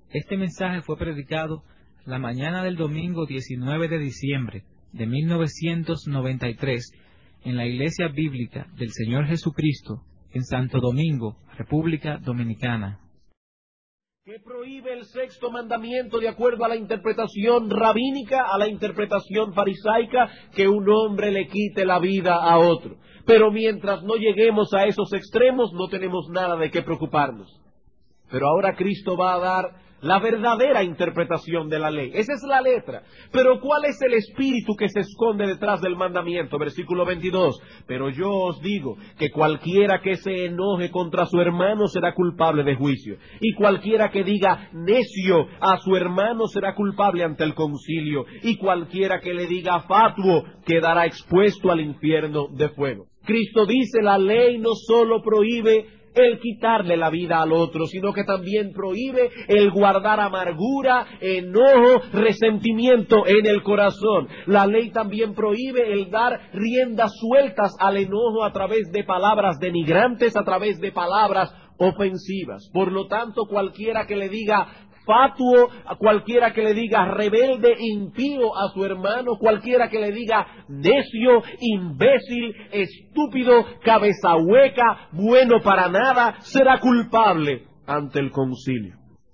Este mensaje fue predicado la mañana del domingo 19 de diciembre de 1993 en la Iglesia Bíblica del Señor Jesucristo en Santo Domingo, República Dominicana. Que prohíbe el sexto mandamiento de acuerdo a la interpretación rabínica, a la interpretación farisaica, que un hombre le quite la vida a otro. Pero mientras no lleguemos a esos extremos, no tenemos nada de qué preocuparnos. Pero ahora Cristo va a dar la verdadera interpretación de la ley. Esa es la letra. Pero ¿cuál es el espíritu que se esconde detrás del mandamiento? Versículo 22. Pero yo os digo que cualquiera que se enoje contra su hermano será culpable de juicio. Y cualquiera que diga necio a su hermano será culpable ante el concilio. Y cualquiera que le diga fatuo quedará expuesto al infierno de fuego. Cristo dice, la ley no solo prohíbe el quitarle la vida al otro, sino que también prohíbe el guardar amargura, enojo, resentimiento en el corazón. La ley también prohíbe el dar riendas sueltas al enojo a través de palabras denigrantes, a través de palabras ofensivas. Por lo tanto, cualquiera que le diga fatuo, a cualquiera que le diga rebelde, impío a su hermano, cualquiera que le diga necio, imbécil, estúpido, cabeza hueca, bueno para nada, será culpable ante el concilio.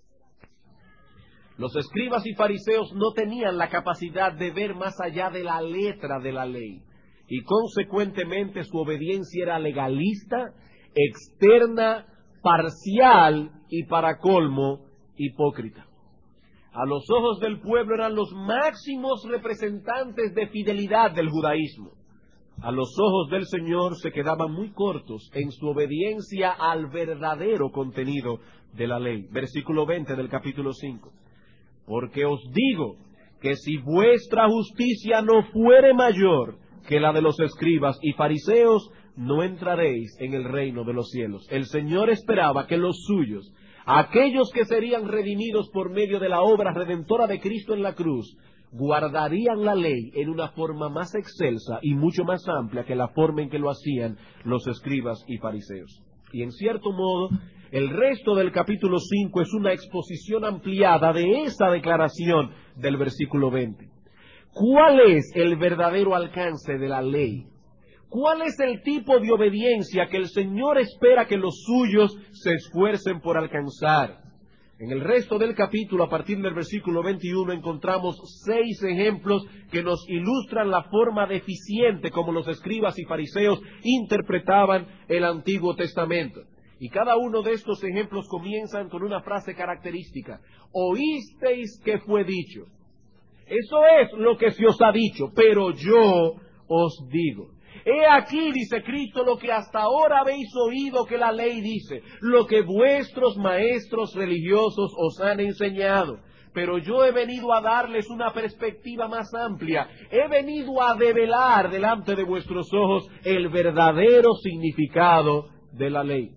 Los escribas y fariseos no tenían la capacidad de ver más allá de la letra de la ley, y consecuentemente su obediencia era legalista, externa, parcial y para colmo, hipócrita. A los ojos del pueblo eran los máximos representantes de fidelidad del judaísmo. A los ojos del Señor se quedaban muy cortos en su obediencia al verdadero contenido de la ley. Versículo 20 del capítulo 5. Porque os digo que si vuestra justicia no fuere mayor que la de los escribas y fariseos, no entraréis en el reino de los cielos. El Señor esperaba que los suyos, aquellos que serían redimidos por medio de la obra redentora de Cristo en la cruz, guardarían la ley en una forma más excelsa y mucho más amplia que la forma en que lo hacían los escribas y fariseos. Y en cierto modo, el resto del capítulo 5 es una exposición ampliada de esa declaración del versículo 20. ¿Cuál es el verdadero alcance de la ley? ¿Cuál es el tipo de obediencia que el Señor espera que los suyos se esfuercen por alcanzar? En el resto del capítulo, a partir del versículo 21, encontramos 6 ejemplos que nos ilustran la forma deficiente como los escribas y fariseos interpretaban el Antiguo Testamento. Y cada uno de estos ejemplos comienzan con una frase característica. Oísteis que fue dicho. Eso es lo que se os ha dicho, pero yo os digo. He aquí, dice Cristo, lo que hasta ahora habéis oído que la ley dice, lo que vuestros maestros religiosos os han enseñado. Pero yo he venido a darles una perspectiva más amplia. He venido a develar delante de vuestros ojos el verdadero significado de la ley.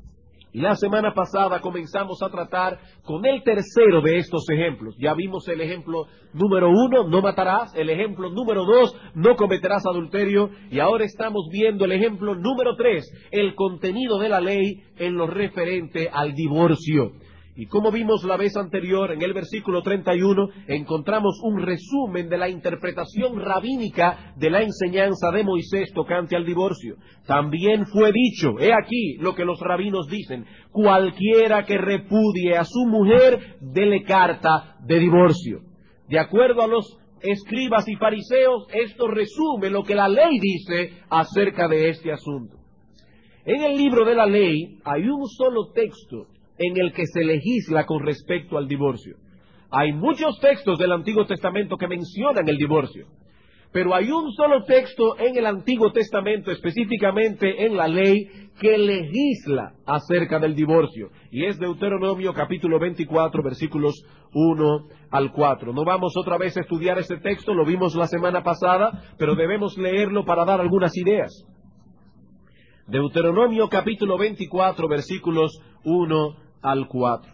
La semana pasada comenzamos a tratar con el tercero de estos ejemplos. Ya vimos el ejemplo número 1, no matarás. El ejemplo número 2, no cometerás adulterio. Y ahora estamos viendo el ejemplo número 3, el contenido de la ley en lo referente al divorcio. Y como vimos la vez anterior, en el versículo 31, encontramos un resumen de la interpretación rabínica de la enseñanza de Moisés tocante al divorcio. También fue dicho, he aquí lo que los rabinos dicen, cualquiera que repudie a su mujer, dele carta de divorcio. De acuerdo a los escribas y fariseos, esto resume lo que la ley dice acerca de este asunto. En el libro de la ley hay un solo texto en el que se legisla con respecto al divorcio. Hay muchos textos del Antiguo Testamento que mencionan el divorcio, pero hay un solo texto en el Antiguo Testamento, específicamente en la ley, que legisla acerca del divorcio, y es Deuteronomio capítulo 24, versículos 1 al 4. No vamos otra vez a estudiar este texto, lo vimos la semana pasada, pero debemos leerlo para dar algunas ideas. Deuteronomio capítulo 24, versículos 1 al 4.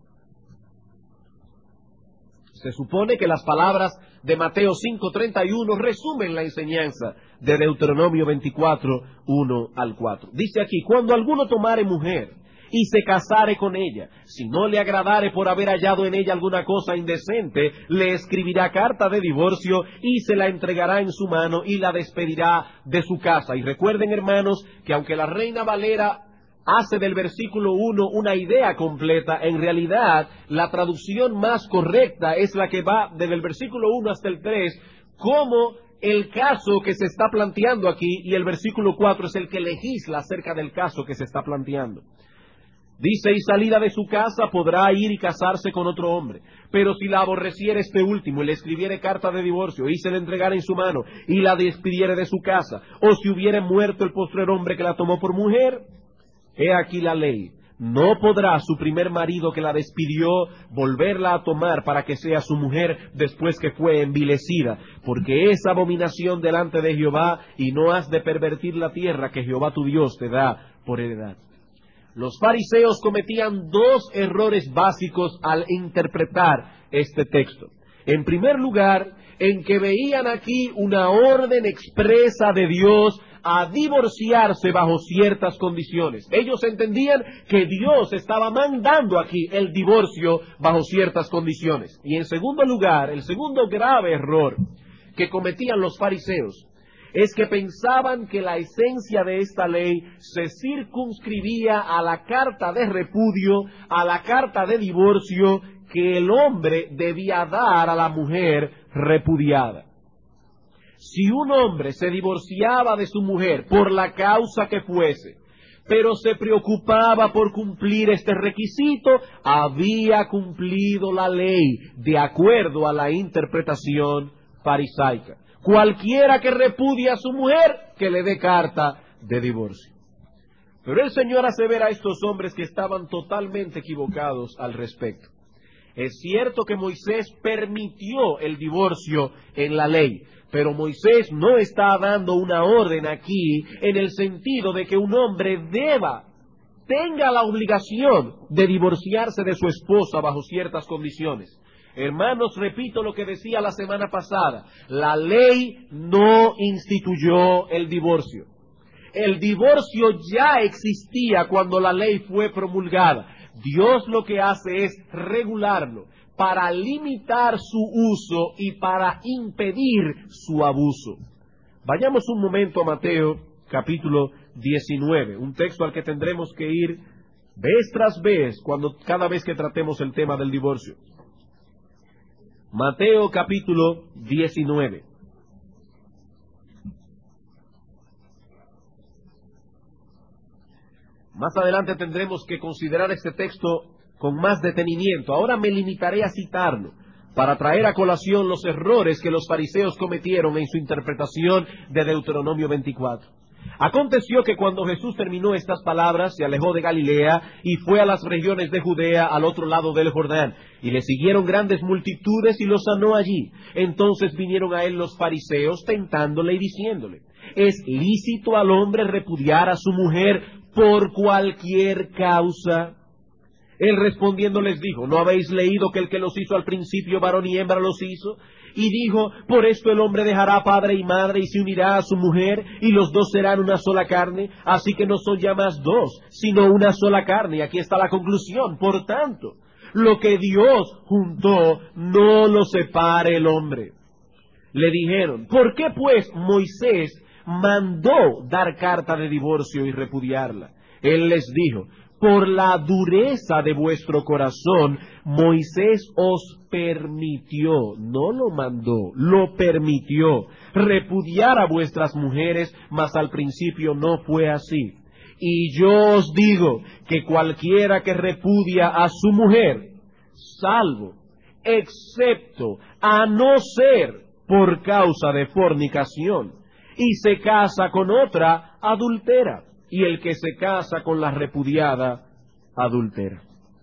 Se supone que las palabras de Mateo 5:31 resumen la enseñanza de Deuteronomio 24, 1 al 4. Dice aquí, cuando alguno tomare mujer y se casare con ella. Si no le agradare por haber hallado en ella alguna cosa indecente, le escribirá carta de divorcio y se la entregará en su mano y la despedirá de su casa. Y recuerden, hermanos, que aunque la Reina Valera hace del versículo 1 una idea completa, en realidad la traducción más correcta es la que va desde el versículo 1 hasta el 3, como el caso que se está planteando aquí, y el versículo 4 es el que legisla acerca del caso que se está planteando. Dice, y salida de su casa podrá ir y casarse con otro hombre, pero si la aborreciere este último y le escribiere carta de divorcio y se le entregara en su mano y la despidiere de su casa, o si hubiere muerto el postrer hombre que la tomó por mujer, he aquí la ley. No podrá su primer marido que la despidió volverla a tomar para que sea su mujer después que fue envilecida, porque es abominación delante de Jehová, y no has de pervertir la tierra que Jehová tu Dios te da por heredad. Los fariseos cometían dos errores básicos al interpretar este texto. En primer lugar, en que veían aquí una orden expresa de Dios a divorciarse bajo ciertas condiciones. Ellos entendían que Dios estaba mandando aquí el divorcio bajo ciertas condiciones. Y en segundo lugar, el segundo grave error que cometían los fariseos es que pensaban que la esencia de esta ley se circunscribía a la carta de repudio, a la carta de divorcio que el hombre debía dar a la mujer repudiada. Si un hombre se divorciaba de su mujer por la causa que fuese, pero se preocupaba por cumplir este requisito, había cumplido la ley de acuerdo a la interpretación farisaica. Cualquiera que repudie a su mujer, que le dé carta de divorcio. Pero el Señor asevera a estos hombres que estaban totalmente equivocados al respecto. Es cierto que Moisés permitió el divorcio en la ley, pero Moisés no está dando una orden aquí en el sentido de que un hombre tenga la obligación de divorciarse de su esposa bajo ciertas condiciones. Hermanos, repito lo que decía la semana pasada, la ley no instituyó el divorcio. El divorcio ya existía cuando la ley fue promulgada. Dios lo que hace es regularlo para limitar su uso y para impedir su abuso. Vayamos un momento a Mateo capítulo 19, un texto al que tendremos que ir vez tras vez cada vez que tratemos el tema del divorcio. Mateo capítulo 19. Más adelante tendremos que considerar este texto con más detenimiento. Ahora me limitaré a citarlo para traer a colación los errores que los fariseos cometieron en su interpretación de Deuteronomio 24. Aconteció que cuando Jesús terminó estas palabras, se alejó de Galilea y fue a las regiones de Judea al otro lado del Jordán, y le siguieron grandes multitudes y lo sanó allí. Entonces vinieron a él los fariseos tentándole y diciéndole, ¿es lícito al hombre repudiar a su mujer por cualquier causa? Él respondiendo les dijo, ¿no habéis leído que el que los hizo al principio varón y hembra los hizo? Y dijo, por esto el hombre dejará padre y madre y se unirá a su mujer, y los dos serán una sola carne, así que no son ya más dos, sino una sola carne. Y aquí está la conclusión. Por tanto, lo que Dios juntó, no lo separe el hombre. Le dijeron, ¿por qué pues Moisés mandó dar carta de divorcio y repudiarla? Él les dijo, por la dureza de vuestro corazón, Moisés os permitió, no lo mandó, lo permitió, repudiar a vuestras mujeres, mas al principio no fue así. Y yo os digo que cualquiera que repudia a su mujer, salvo, excepto, a no ser por causa de fornicación, y se casa con otra, adultera. Y el que se casa con la repudiada, adultera.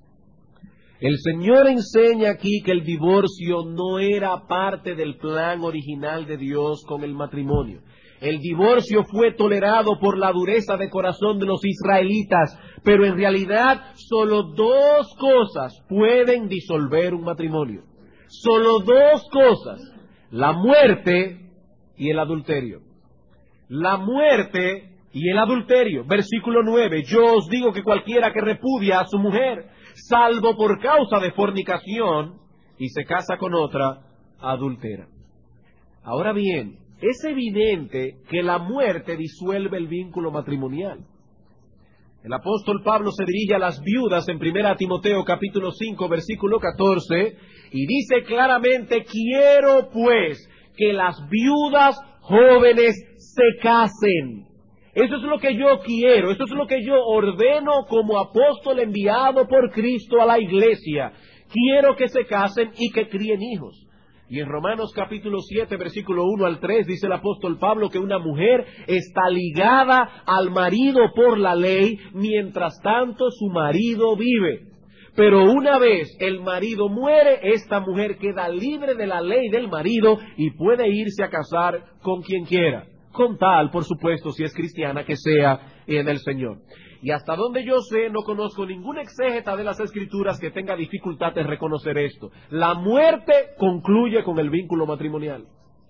El Señor enseña aquí que el divorcio no era parte del plan original de Dios con el matrimonio. El divorcio fue tolerado por la dureza de corazón de los israelitas, pero en realidad solo dos cosas pueden disolver un matrimonio. Solo dos cosas, la muerte y el adulterio. La muerte Y el adulterio, versículo 9, yo os digo que cualquiera que repudia a su mujer, salvo por causa de fornicación, y se casa con otra, adultera. Ahora bien, es evidente que la muerte disuelve el vínculo matrimonial. El apóstol Pablo se dirige a las viudas en 1 Timoteo capítulo 5, versículo 14, y dice claramente, quiero pues que las viudas jóvenes se casen. Eso es lo que yo quiero, eso es lo que yo ordeno como apóstol enviado por Cristo a la iglesia. Quiero que se casen y que críen hijos. Y en Romanos capítulo 7, versículo 1 al 3, dice el apóstol Pablo que una mujer está ligada al marido por la ley, mientras tanto su marido vive. Pero una vez el marido muere, esta mujer queda libre de la ley del marido y puede irse a casar con quien quiera. Con tal, por supuesto, si es cristiana, que sea en el Señor. Y hasta donde yo sé, no conozco ningún exégeta de las Escrituras que tenga dificultad en reconocer esto. La muerte concluye con el vínculo matrimonial.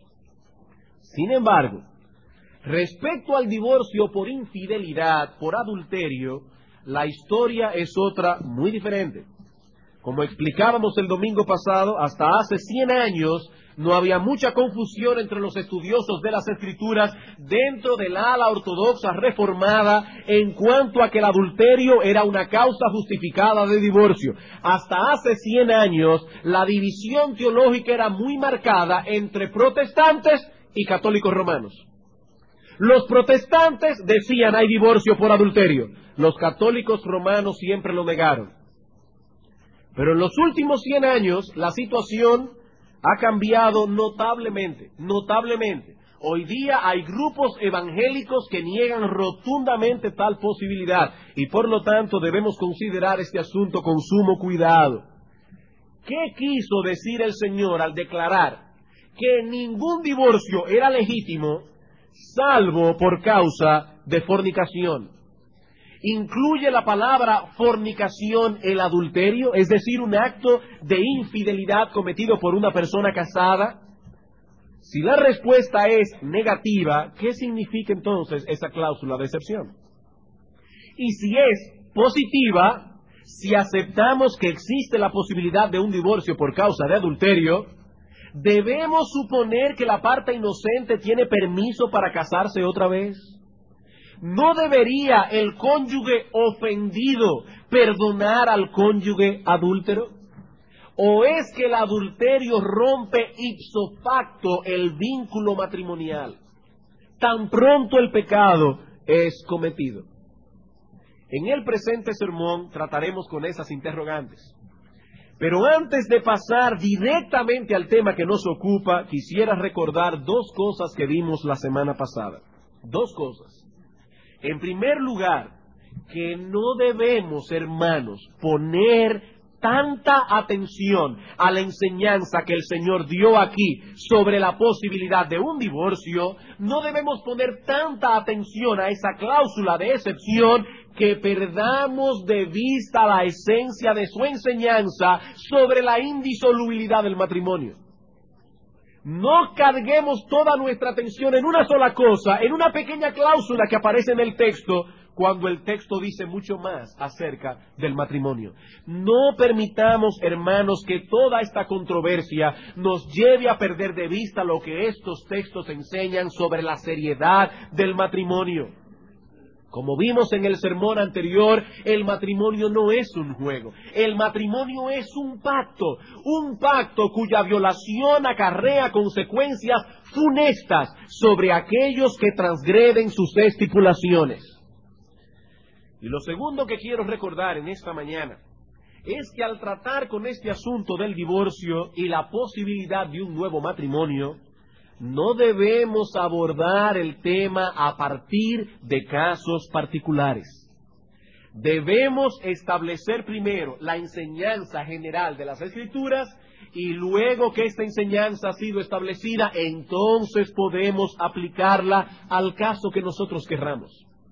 Sin embargo, respecto al divorcio por infidelidad, por adulterio, la historia es otra muy diferente. Como explicábamos el domingo pasado, hasta hace 100 años no había mucha confusión entre los estudiosos de las Escrituras dentro del ala ortodoxa reformada en cuanto a que el adulterio era una causa justificada de divorcio. Hasta hace 100 años la división teológica era muy marcada entre protestantes y católicos romanos. Los protestantes decían hay divorcio por adulterio. Los católicos romanos siempre lo negaron. Pero en los últimos 100 años la situación ha cambiado notablemente. Hoy día hay grupos evangélicos que niegan rotundamente tal posibilidad y por lo tanto debemos considerar este asunto con sumo cuidado. ¿Qué quiso decir el Señor al declarar que ningún divorcio era legítimo salvo por causa de fornicación? ¿Incluye la palabra fornicación el adulterio, es decir, un acto de infidelidad cometido por una persona casada? Si la respuesta es negativa, ¿qué significa entonces esa cláusula de excepción? Y si es positiva, si aceptamos que existe la posibilidad de un divorcio por causa de adulterio, ¿debemos suponer que la parte inocente tiene permiso para casarse otra vez? ¿No debería el cónyuge ofendido perdonar al cónyuge adúltero? ¿O es que el adulterio rompe ipso facto el vínculo matrimonial tan pronto el pecado es cometido? En el presente sermón trataremos con esas interrogantes. Pero antes de pasar directamente al tema que nos ocupa, quisiera recordar dos cosas que vimos la semana pasada. Dos cosas. En primer lugar, que no debemos, hermanos, poner tanta atención a la enseñanza que el Señor dio aquí sobre la posibilidad de un divorcio, no debemos poner tanta atención a esa cláusula de excepción que perdamos de vista la esencia de su enseñanza sobre la indisolubilidad del matrimonio. No carguemos toda nuestra atención en una sola cosa, en una pequeña cláusula que aparece en el texto, cuando el texto dice mucho más acerca del matrimonio. No permitamos, hermanos, que toda esta controversia nos lleve a perder de vista lo que estos textos enseñan sobre la seriedad del matrimonio. Como vimos en el sermón anterior, el matrimonio no es un juego. El matrimonio es un pacto cuya violación acarrea consecuencias funestas sobre aquellos que transgreden sus estipulaciones. Y lo segundo que quiero recordar en esta mañana es que al tratar con este asunto del divorcio y la posibilidad de un nuevo matrimonio, no debemos abordar el tema a partir de casos particulares. Debemos establecer primero la enseñanza general de las Escrituras y luego que esta enseñanza ha sido establecida, entonces podemos aplicarla al caso que nosotros querramos.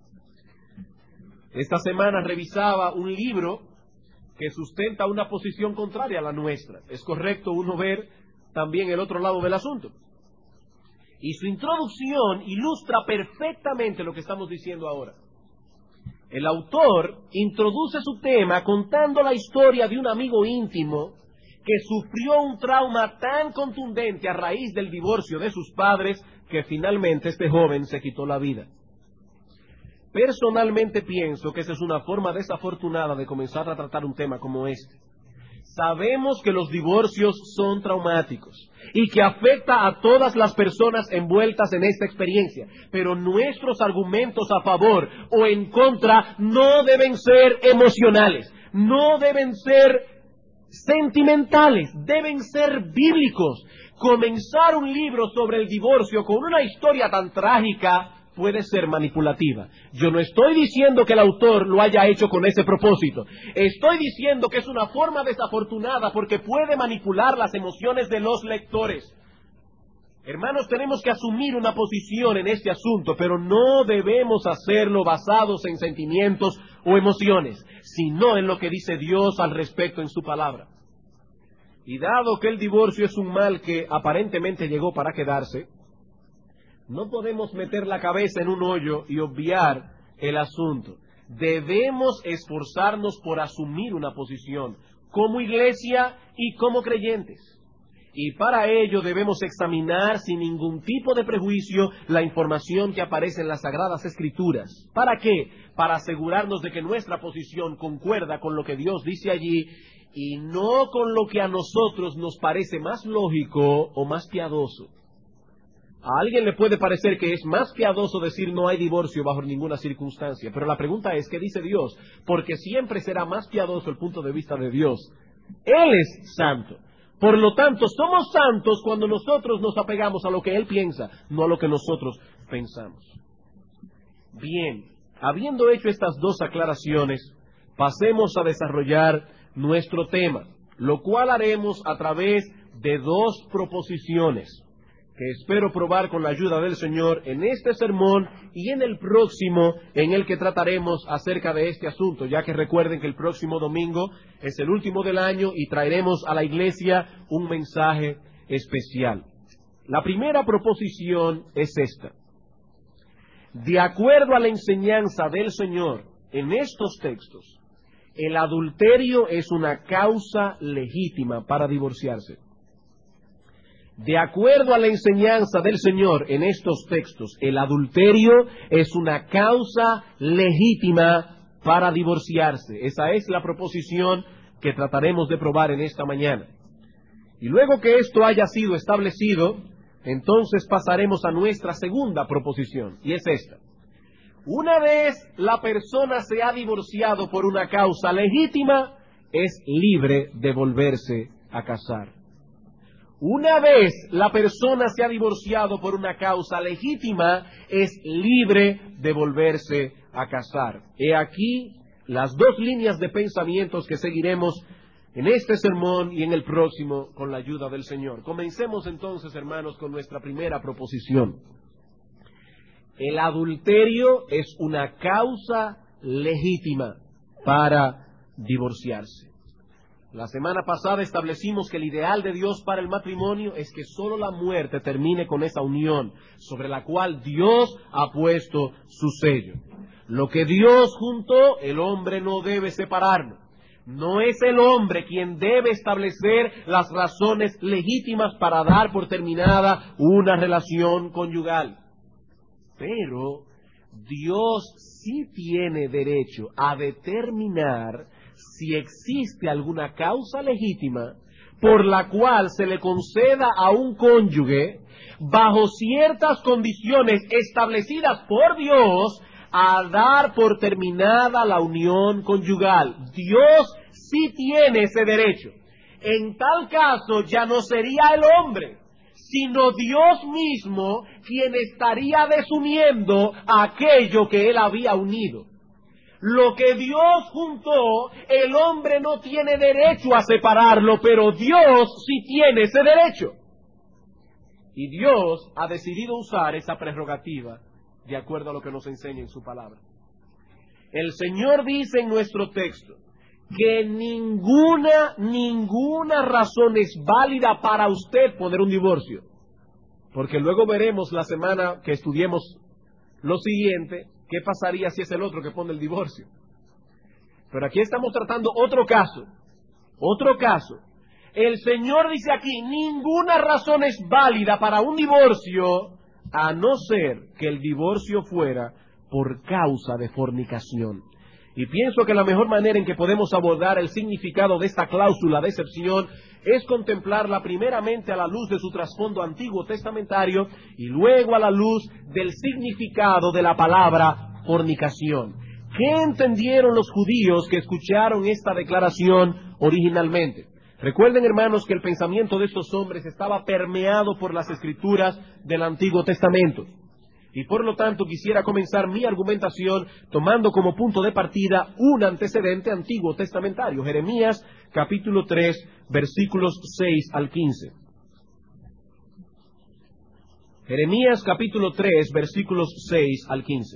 Esta semana revisaba un libro que sustenta una posición contraria a la nuestra. Es correcto uno ver también el otro lado del asunto. Y su introducción ilustra perfectamente lo que estamos diciendo ahora. El autor introduce su tema contando la historia de un amigo íntimo que sufrió un trauma tan contundente a raíz del divorcio de sus padres que finalmente este joven se quitó la vida. Personalmente pienso que esa es una forma desafortunada de comenzar a tratar un tema como este. Sabemos que los divorcios son traumáticos y que afecta a todas las personas envueltas en esta experiencia, pero nuestros argumentos a favor o en contra no deben ser emocionales, no deben ser sentimentales, deben ser bíblicos. Comenzar un libro sobre el divorcio con una historia tan trágica puede ser manipulativa. Yo no estoy diciendo que el autor lo haya hecho con ese propósito. Estoy diciendo que es una forma desafortunada porque puede manipular las emociones de los lectores. Hermanos, tenemos que asumir una posición en este asunto, pero no debemos hacerlo basados en sentimientos o emociones, sino en lo que dice Dios al respecto en su palabra. Y dado que el divorcio es un mal que aparentemente llegó para quedarse, no podemos meter la cabeza en un hoyo y obviar el asunto. Debemos esforzarnos por asumir una posición como iglesia y como creyentes. Y para ello debemos examinar sin ningún tipo de prejuicio la información que aparece en las Sagradas Escrituras. ¿Para qué? Para asegurarnos de que nuestra posición concuerda con lo que Dios dice allí y no con lo que a nosotros nos parece más lógico o más piadoso. A alguien le puede parecer que es más piadoso decir no hay divorcio bajo ninguna circunstancia, pero la pregunta es, ¿qué dice Dios? Porque siempre será más piadoso el punto de vista de Dios. Él es santo. Por lo tanto, somos santos cuando nosotros nos apegamos a lo que Él piensa, no a lo que nosotros pensamos. Bien, habiendo hecho estas dos aclaraciones, pasemos a desarrollar nuestro tema, lo cual haremos a través de dos proposiciones que espero probar con la ayuda del Señor en este sermón y en el próximo, en el que trataremos acerca de este asunto, ya que recuerden que el próximo domingo es el último del año y traeremos a la iglesia un mensaje especial. La primera proposición es esta. De acuerdo a la enseñanza del Señor en estos textos, el adulterio es una causa legítima para divorciarse. De acuerdo a la enseñanza del Señor en estos textos, el adulterio es una causa legítima para divorciarse. Esa es la proposición que trataremos de probar en esta mañana. Y luego que esto haya sido establecido, entonces pasaremos a nuestra segunda proposición, y es esta. Una vez la persona se ha divorciado por una causa legítima, es libre de volverse a casar. Una vez la persona se ha divorciado por una causa legítima, es libre de volverse a casar. He aquí las dos líneas de pensamientos que seguiremos en este sermón y en el próximo con la ayuda del Señor. Comencemos entonces, hermanos, con nuestra primera proposición. El adulterio es una causa legítima para divorciarse. La semana pasada establecimos que el ideal de Dios para el matrimonio es que solo la muerte termine con esa unión sobre la cual Dios ha puesto su sello. Lo que Dios juntó, el hombre no debe separarlo. No es el hombre quien debe establecer las razones legítimas para dar por terminada una relación conyugal. Pero Dios sí tiene derecho a determinar si existe alguna causa legítima por la cual se le conceda a un cónyuge, bajo ciertas condiciones establecidas por Dios, a dar por terminada la unión conyugal. Dios sí tiene ese derecho. En tal caso ya no sería el hombre, sino Dios mismo quien estaría desuniendo aquello que Él había unido. Lo que Dios juntó, el hombre no tiene derecho a separarlo, pero Dios sí tiene ese derecho. Y Dios ha decidido usar esa prerrogativa de acuerdo a lo que nos enseña en su palabra. El Señor dice en nuestro texto que ninguna razón es válida para usted poner un divorcio. Porque luego veremos la semana que estudiemos lo siguiente, qué pasaría si es el otro que pone el divorcio. Pero aquí estamos tratando otro caso. Otro caso. El Señor dice aquí, ninguna razón es válida para un divorcio, a no ser que el divorcio fuera por causa de fornicación. Y pienso que la mejor manera en que podemos abordar el significado de esta cláusula de excepción es contemplarla primeramente a la luz de su trasfondo antiguo testamentario y luego a la luz del significado de la palabra fornicación. ¿Qué entendieron los judíos que escucharon esta declaración originalmente? Recuerden, hermanos, que el pensamiento de estos hombres estaba permeado por las escrituras del Antiguo Testamento. Y por lo tanto quisiera comenzar mi argumentación tomando como punto de partida un antecedente antiguo testamentario. Jeremías capítulo 3, versículos 6 al 15. Jeremías capítulo 3, versículos 6 al 15.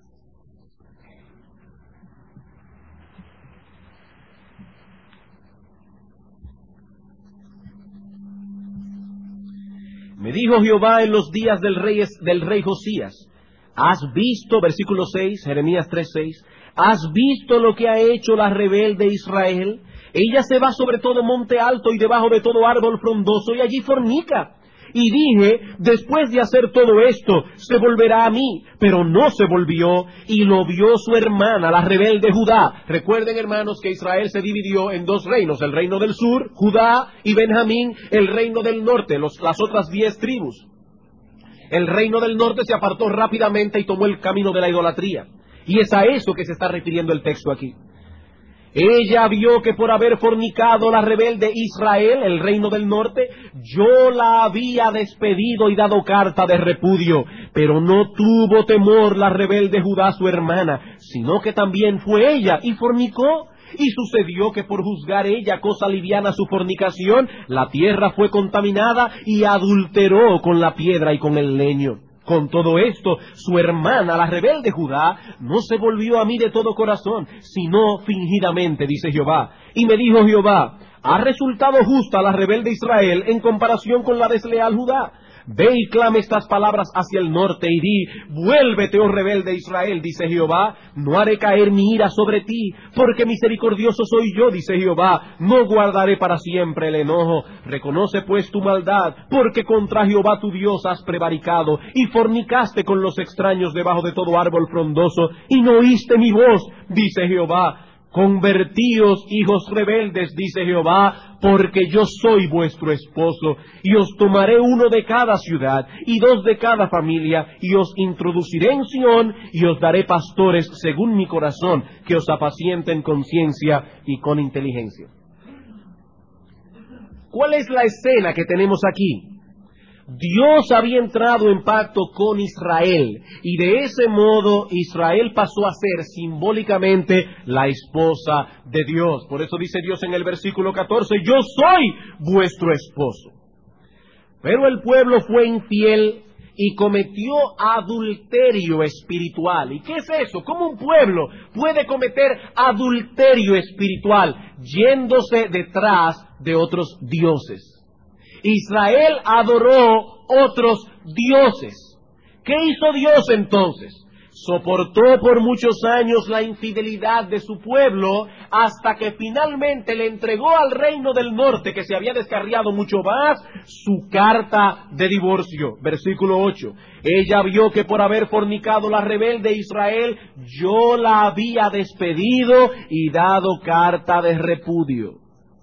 Me dijo Jehová en los días del rey Josías, ¿has visto, versículo 6, Jeremías 3:6, ¿has visto lo que ha hecho la rebelde Israel? Ella se va sobre todo monte alto y debajo de todo árbol frondoso y allí fornica. Y dije, después de hacer todo esto, se volverá a mí, pero no se volvió, y lo vio su hermana, la rebelde Judá. Recuerden, hermanos, que Israel se dividió en dos reinos, el reino del sur, Judá, y Benjamín, el reino del norte, las otras 10 tribus. El reino del norte se apartó rápidamente y tomó el camino de la idolatría. Y es a eso que se está refiriendo el texto aquí. Ella vio que por haber fornicado la rebelde Israel, el reino del norte, yo la había despedido y dado carta de repudio. Pero no tuvo temor la rebelde Judá su hermana, sino que también fue ella y fornicó. Y sucedió que por juzgar ella cosa liviana su fornicación, la tierra fue contaminada y adulteró con la piedra y con el leño. Con todo esto, su hermana, la rebelde Judá, no se volvió a mí de todo corazón, sino fingidamente, dice Jehová. Y me dijo Jehová, ¿ha resultado justa la rebelde Israel en comparación con la desleal Judá? Ve y clame estas palabras hacia el norte y di, vuélvete, oh rebelde Israel, dice Jehová, no haré caer mi ira sobre ti, porque misericordioso soy yo, dice Jehová, no guardaré para siempre el enojo. Reconoce pues tu maldad, porque contra Jehová tu Dios has prevaricado, y fornicaste con los extraños debajo de todo árbol frondoso, y no oíste mi voz, dice Jehová. Convertíos, hijos rebeldes, dice Jehová, porque yo soy vuestro esposo, y os tomaré uno de cada ciudad, y 2 de cada familia, y os introduciré en Sión, y os daré pastores según mi corazón, que os apacienten con ciencia y con inteligencia. ¿Cuál es la escena que tenemos aquí? Dios había entrado en pacto con Israel y de ese modo Israel pasó a ser simbólicamente la esposa de Dios. Por eso dice Dios en el versículo 14, yo soy vuestro esposo. Pero el pueblo fue infiel y cometió adulterio espiritual. ¿Y qué es eso? ¿Cómo un pueblo puede cometer adulterio espiritual yéndose detrás de otros dioses? Israel adoró otros dioses. ¿Qué hizo Dios entonces? Soportó por muchos años la infidelidad de su pueblo hasta que finalmente le entregó al reino del norte, que se había descarriado mucho más, su carta de divorcio. Versículo 8. Ella vio que por haber fornicado la rebelde Israel, yo la había despedido y dado carta de repudio.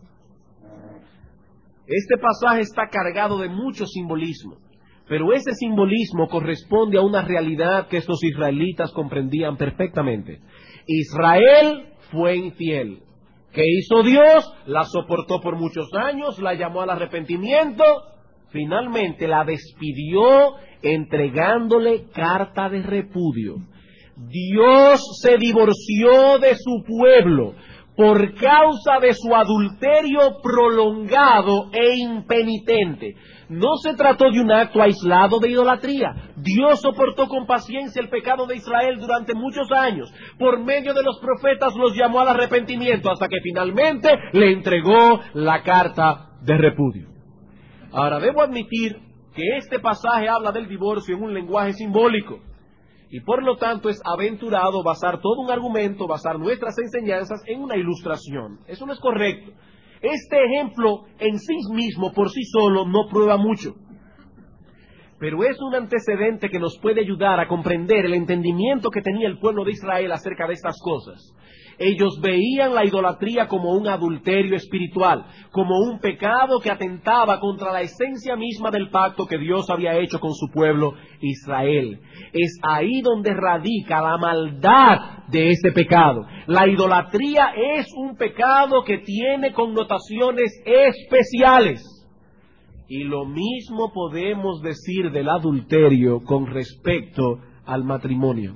Este pasaje está cargado de mucho simbolismo, pero ese simbolismo corresponde a una realidad que estos israelitas comprendían perfectamente. Israel fue infiel. ¿Qué hizo Dios? La soportó por muchos años, la llamó al arrepentimiento, finalmente la despidió entregándole carta de repudio. Dios se divorció de su pueblo por causa de su adulterio prolongado e impenitente. No se trató de un acto aislado de idolatría. Dios soportó con paciencia el pecado de Israel durante muchos años. Por medio de los profetas los llamó al arrepentimiento hasta que finalmente le entregó la carta de repudio. Ahora, debo admitir que este pasaje habla del divorcio en un lenguaje simbólico. Y por lo tanto es aventurado basar todo un argumento, basar nuestras enseñanzas en una ilustración. Eso no es correcto. Este ejemplo en sí mismo, por sí solo, no prueba mucho. Pero es un antecedente que nos puede ayudar a comprender el entendimiento que tenía el pueblo de Israel acerca de estas cosas. Ellos veían la idolatría como un adulterio espiritual, como un pecado que atentaba contra la esencia misma del pacto que Dios había hecho con su pueblo Israel. Es ahí donde radica la maldad de ese pecado. La idolatría es un pecado que tiene connotaciones especiales. Y lo mismo podemos decir del adulterio con respecto al matrimonio.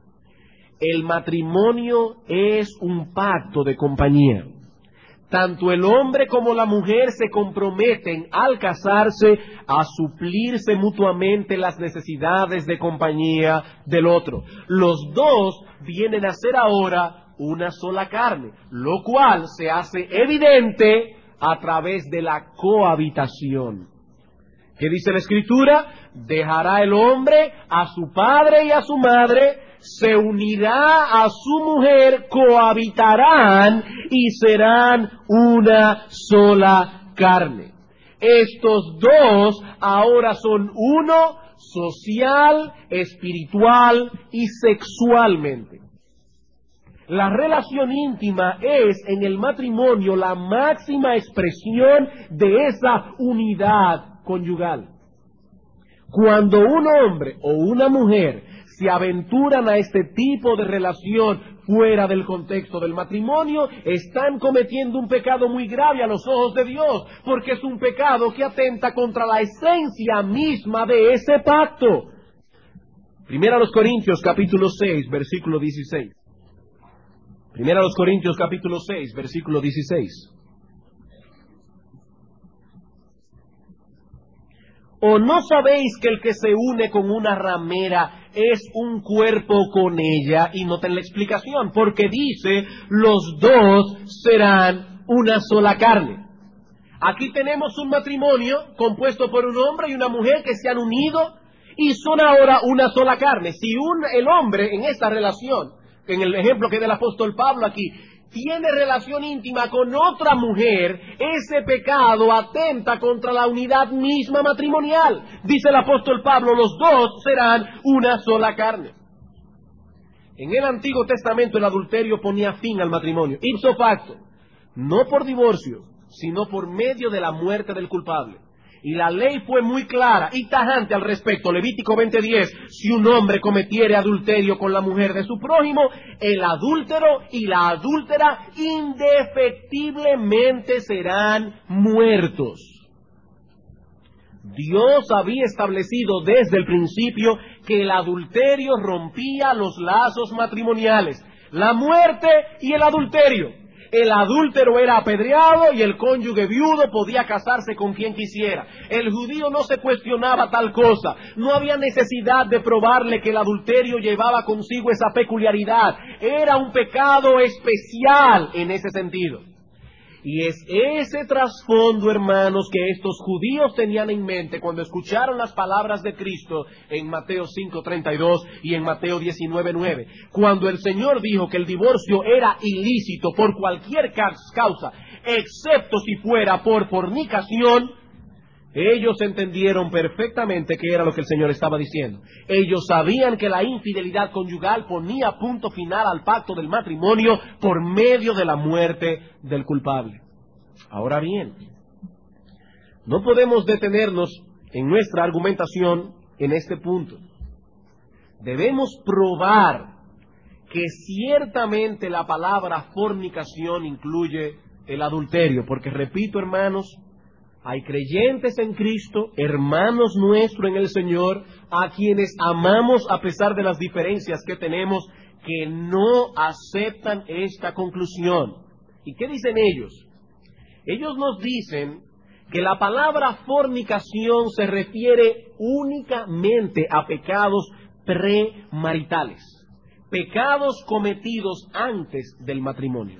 El matrimonio es un pacto de compañía. Tanto el hombre como la mujer se comprometen al casarse a suplirse mutuamente las necesidades de compañía del otro. Los dos vienen a ser ahora una sola carne, lo cual se hace evidente a través de la cohabitación. ¿Qué dice la Escritura? Dejará el hombre a su padre y a su madre, se unirá a su mujer, cohabitarán y serán una sola carne. Estos dos ahora son uno social, espiritual y sexualmente. La relación íntima es en el matrimonio la máxima expresión de esa unidad conyugal. Cuando un hombre o una mujer se aventuran a este tipo de relación fuera del contexto del matrimonio, están cometiendo un pecado muy grave a los ojos de Dios, porque es un pecado que atenta contra la esencia misma de ese pacto. Primera a los Corintios capítulo 6, versículo 16. Primera a los Corintios capítulo 6, versículo 16. ¿O no sabéis que el que se une con una ramera es un cuerpo con ella? Y noten la explicación, porque dice, los dos serán una sola carne. Aquí tenemos un matrimonio compuesto por un hombre y una mujer que se han unido y son ahora una sola carne. Si el hombre en esta relación, en el ejemplo que da el apóstol Pablo aquí, tiene relación íntima con otra mujer, ese pecado atenta contra la unidad misma matrimonial. Dice el apóstol Pablo, los dos serán una sola carne. En el Antiguo Testamento el adulterio ponía fin al matrimonio, ipso facto, no por divorcio, sino por medio de la muerte del culpable. Y la ley fue muy clara y tajante al respecto. Levítico 20:10, si un hombre cometiere adulterio con la mujer de su prójimo, el adúltero y la adúltera indefectiblemente serán muertos. Dios había establecido desde el principio que el adulterio rompía los lazos matrimoniales, la muerte y el adulterio. El adúltero era apedreado y el cónyuge viudo podía casarse con quien quisiera. El judío no se cuestionaba tal cosa. No había necesidad de probarle que el adulterio llevaba consigo esa peculiaridad. Era un pecado especial en ese sentido. Y es ese trasfondo, hermanos, que estos judíos tenían en mente cuando escucharon las palabras de Cristo en Mateo 5:32 y en Mateo 19:9. Cuando el Señor dijo que el divorcio era ilícito por cualquier causa, excepto si fuera por fornicación, ellos entendieron perfectamente qué era lo que el Señor estaba diciendo. Ellos sabían que la infidelidad conyugal ponía punto final al pacto del matrimonio por medio de la muerte del culpable. Ahora bien, no podemos detenernos en nuestra argumentación en este punto. Debemos probar que ciertamente la palabra fornicación incluye el adulterio, porque repito, hermanos, hay creyentes en Cristo, hermanos nuestros en el Señor, a quienes amamos a pesar de las diferencias que tenemos, que no aceptan esta conclusión. ¿Y qué dicen ellos? Ellos nos dicen que la palabra fornicación se refiere únicamente a pecados premaritales, pecados cometidos antes del matrimonio.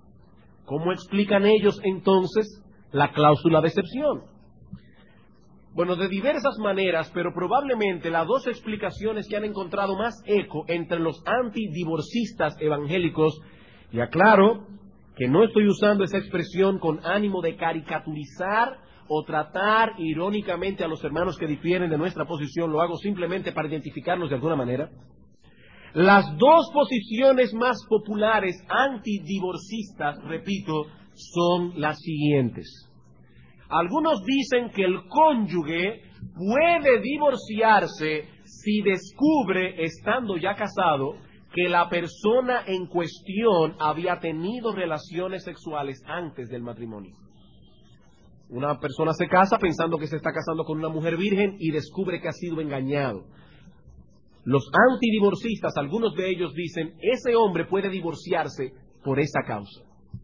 ¿Cómo explican ellos entonces la cláusula de excepción? Bueno, de diversas maneras, pero probablemente las dos explicaciones que han encontrado más eco entre los antidivorcistas evangélicos, y aclaro que no estoy usando esa expresión con ánimo de caricaturizar o tratar irónicamente a los hermanos que difieren de nuestra posición, lo hago simplemente para identificarlos de alguna manera. Las dos posiciones más populares antidivorcistas, repito, son las siguientes. Algunos dicen que el cónyuge puede divorciarse si descubre, estando ya casado, que la persona en cuestión había tenido relaciones sexuales antes del matrimonio. Una persona se casa pensando que se está casando con una mujer virgen y descubre que ha sido engañado. Los antidivorcistas, algunos de ellos dicen, ese hombre puede divorciarse por esa causa.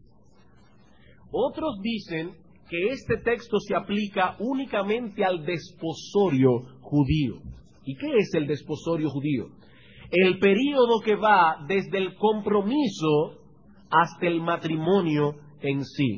Otros dicen que este texto se aplica únicamente al desposorio judío. ¿Y qué es el desposorio judío? El período que va desde el compromiso hasta el matrimonio en sí.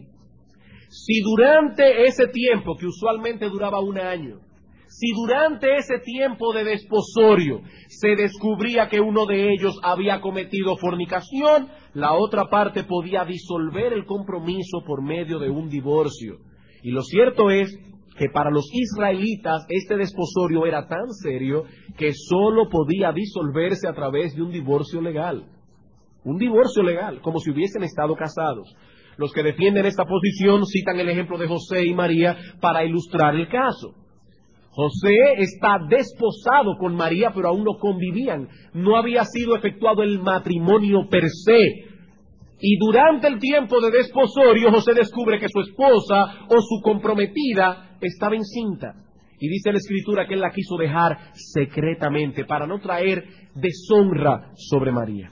Si durante ese tiempo, que usualmente duraba un año, si durante ese tiempo de desposorio se descubría que uno de ellos había cometido fornicación, la otra parte podía disolver el compromiso por medio de un divorcio. Y lo cierto es que para los israelitas este desposorio era tan serio que solo podía disolverse a través de un divorcio legal. Un divorcio legal, como si hubiesen estado casados. Los que defienden esta posición citan el ejemplo de José y María para ilustrar el caso. José está desposado con María, pero aún no convivían. No había sido efectuado el matrimonio per se. Y durante el tiempo de desposorio, José descubre que su esposa o su comprometida estaba encinta. Y dice la Escritura que él la quiso dejar secretamente para no traer deshonra sobre María.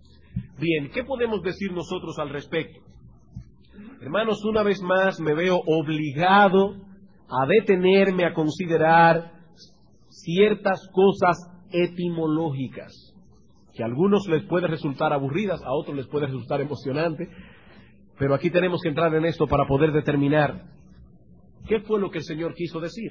Bien, ¿qué podemos decir nosotros al respecto? Hermanos, una vez más me veo obligado a detenerme a considerar ciertas cosas etimológicas, que a algunos les puede resultar aburridas, a otros les puede resultar emocionante, pero aquí tenemos que entrar en esto para poder determinar qué fue lo que el Señor quiso decir.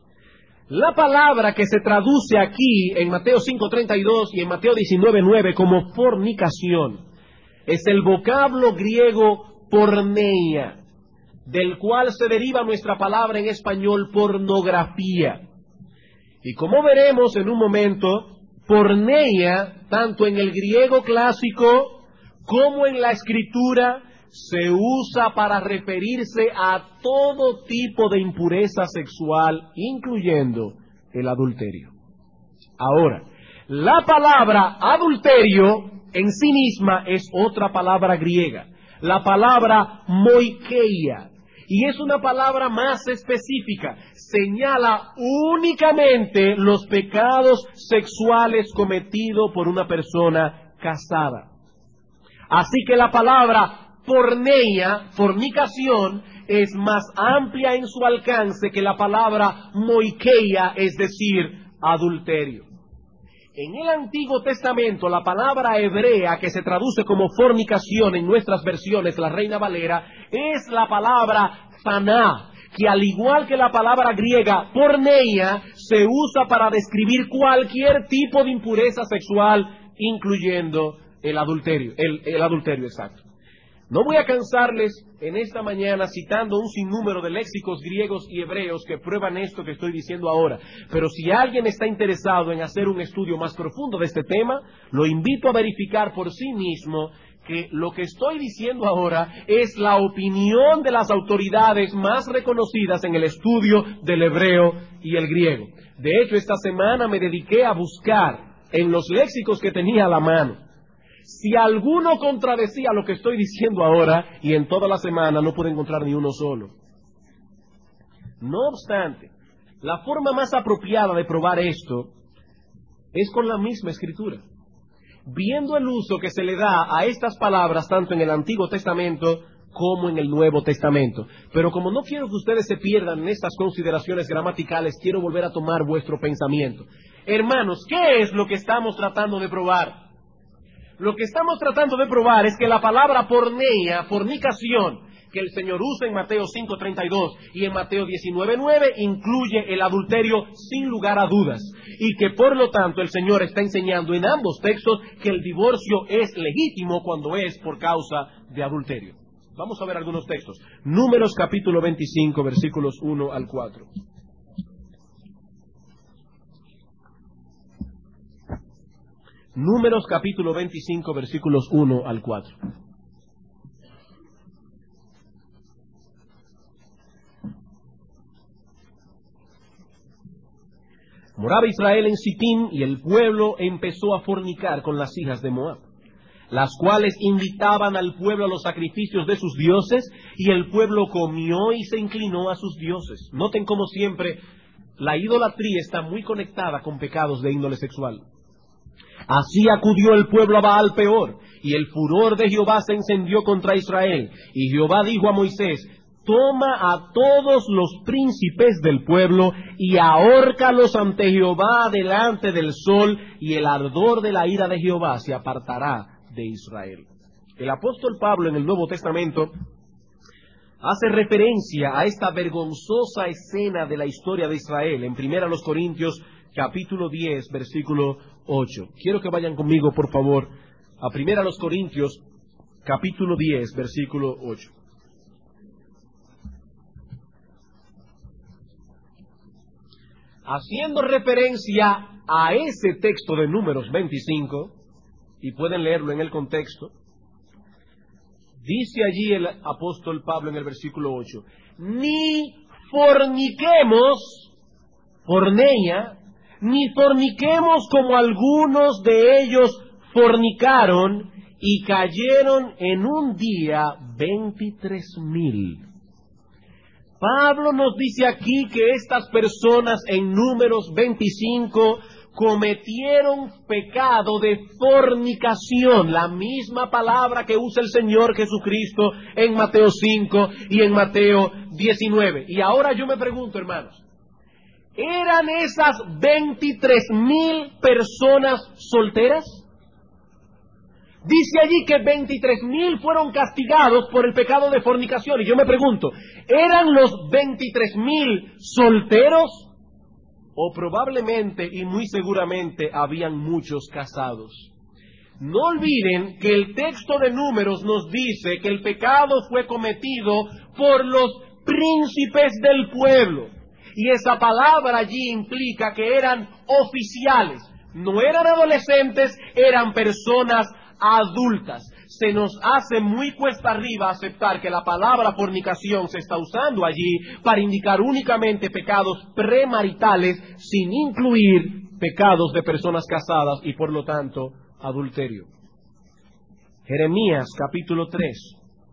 La palabra que se traduce aquí en Mateo 5:32 y en Mateo 19:9 como fornicación es el vocablo griego porneia, del cual se deriva nuestra palabra en español pornografía. Y como veremos en un momento, porneia, tanto en el griego clásico como en la escritura, se usa para referirse a todo tipo de impureza sexual, incluyendo el adulterio. Ahora, la palabra adulterio en sí misma es otra palabra griega, la palabra moikeia, y es una palabra más específica, señala únicamente los pecados sexuales cometidos por una persona casada. Así que la palabra porneia, fornicación, es más amplia en su alcance que la palabra moikeia, es decir, adulterio. En el Antiguo Testamento, la palabra hebrea que se traduce como fornicación en nuestras versiones, la Reina Valera, es la palabra zaná, que al igual que la palabra griega porneia, se usa para describir cualquier tipo de impureza sexual, incluyendo el adulterio, el adulterio exacto. No voy a cansarles en esta mañana citando un sinnúmero de léxicos griegos y hebreos que prueban esto que estoy diciendo ahora, pero si alguien está interesado en hacer un estudio más profundo de este tema, lo invito a verificar por sí mismo que lo que estoy diciendo ahora es la opinión de las autoridades más reconocidas en el estudio del hebreo y el griego. De hecho, esta semana me dediqué a buscar en los léxicos que tenía a la mano si alguno contradecía lo que estoy diciendo ahora, y en toda la semana no pude encontrar ni uno solo. No obstante, la forma más apropiada de probar esto es con la misma escritura, viendo el uso que se le da a estas palabras tanto en el Antiguo Testamento como en el Nuevo Testamento. Pero como no quiero que ustedes se pierdan en estas consideraciones gramaticales, quiero volver a tomar vuestro pensamiento. Hermanos, ¿qué es lo que estamos tratando de probar? Lo que estamos tratando de probar es que la palabra porneia, fornicación, que el Señor usa en Mateo 5:32 y en Mateo 19:9 incluye el adulterio sin lugar a dudas, y que por lo tanto el Señor está enseñando en ambos textos que el divorcio es legítimo cuando es por causa de adulterio. Vamos a ver algunos textos. Números capítulo 25, versículos 1 al 4. Números capítulo 25, versículos 1 al 4. Moraba Israel en Sitín, y el pueblo empezó a fornicar con las hijas de Moab, las cuales invitaban al pueblo a los sacrificios de sus dioses, y el pueblo comió y se inclinó a sus dioses. Noten cómo siempre la idolatría está muy conectada con pecados de índole sexual. Así acudió el pueblo a Baal Peor, y el furor de Jehová se encendió contra Israel. Y Jehová dijo a Moisés: toma a todos los príncipes del pueblo y ahórcalos ante Jehová delante del sol, y el ardor de la ira de Jehová se apartará de Israel. El apóstol Pablo en el Nuevo Testamento hace referencia a esta vergonzosa escena de la historia de Israel en 1 Corintios capítulo 10, versículo 8. Quiero que vayan conmigo, por favor, a 1 Corintios capítulo 10, versículo 8. Haciendo referencia a ese texto de Números 25, y pueden leerlo en el contexto, dice allí el apóstol Pablo en el versículo 8: ni forniquemos, porneia, ni forniquemos como algunos de ellos fornicaron y cayeron en un día 23,000. Pablo nos dice aquí que estas personas en Números 25 cometieron pecado de fornicación, la misma palabra que usa el Señor Jesucristo en Mateo 5 y en Mateo 19. Y ahora yo me pregunto, hermanos, ¿eran esas 23,000 personas solteras? Dice allí que 23,000 fueron castigados por el pecado de fornicación. Y yo me pregunto, ¿eran los 23,000 solteros? O probablemente y muy seguramente habían muchos casados. No olviden que el texto de Números nos dice que el pecado fue cometido por los príncipes del pueblo. Y esa palabra allí implica que eran oficiales. No eran adolescentes, eran personas adultas. Se nos hace muy cuesta arriba aceptar que la palabra fornicación se está usando allí para indicar únicamente pecados premaritales, sin incluir pecados de personas casadas y por lo tanto adulterio. Jeremías capítulo 3.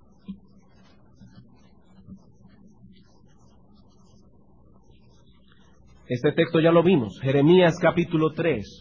Este texto ya lo vimos, Jeremías capítulo 3.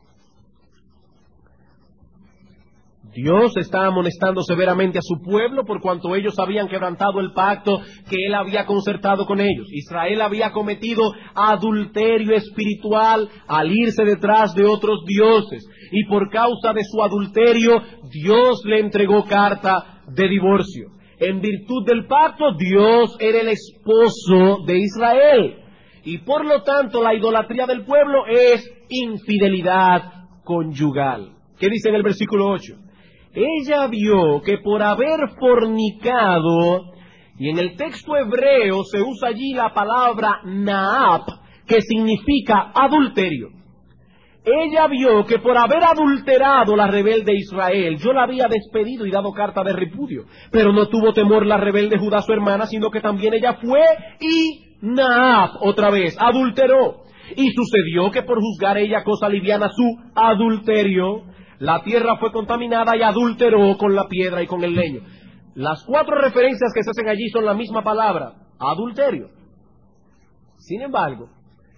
Dios está amonestando severamente a su pueblo por cuanto ellos habían quebrantado el pacto que Él había concertado con ellos. Israel había cometido adulterio espiritual al irse detrás de otros dioses, y por causa de su adulterio Dios le entregó carta de divorcio. En virtud del pacto, Dios era el esposo de Israel, y por lo tanto la idolatría del pueblo es infidelidad conyugal. ¿Qué dice en el versículo 8? Ella vio que por haber fornicado, y en el texto hebreo se usa allí la palabra naap, que significa adulterio. Ella vio que por haber adulterado la rebelde Israel, yo la había despedido y dado carta de repudio. Pero no tuvo temor la rebelde Judá su hermana, sino que también ella fue y naap, otra vez, adulteró. Y sucedió que por juzgar ella cosa liviana su adulterio, la tierra fue contaminada y adulteró con la piedra y con el leño. Las 4 referencias que se hacen allí son la misma palabra, adulterio. Sin embargo,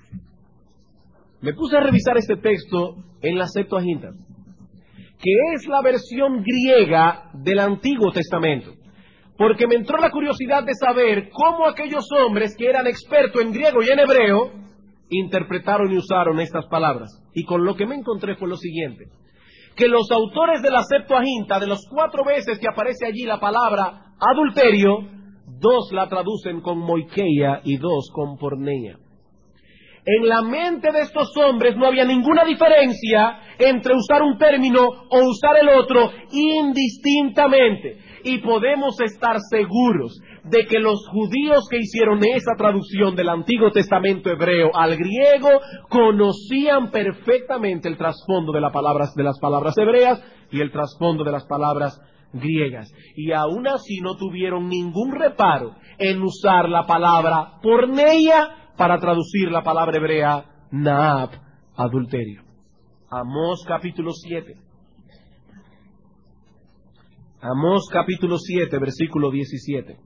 me puse a revisar este texto en la Septuaginta, que es la versión griega del Antiguo Testamento, porque me entró la curiosidad de saber cómo aquellos hombres que eran expertos en griego y en hebreo interpretaron y usaron estas palabras. Y con lo que me encontré fue lo siguiente: que los autores de la Septuaginta, de las 4 veces que aparece allí la palabra adulterio, 2 la traducen con moikeia y 2 con porneia. En la mente de estos hombres no había ninguna diferencia entre usar un término o usar el otro indistintamente. Y podemos estar seguros de que los judíos que hicieron esa traducción del Antiguo Testamento hebreo al griego conocían perfectamente el trasfondo de las palabras hebreas y el trasfondo de las palabras griegas. Y aún así no tuvieron ningún reparo en usar la palabra porneia para traducir la palabra hebrea naab, adulterio. Amós capítulo 7. Amós capítulo 7, versículo 17.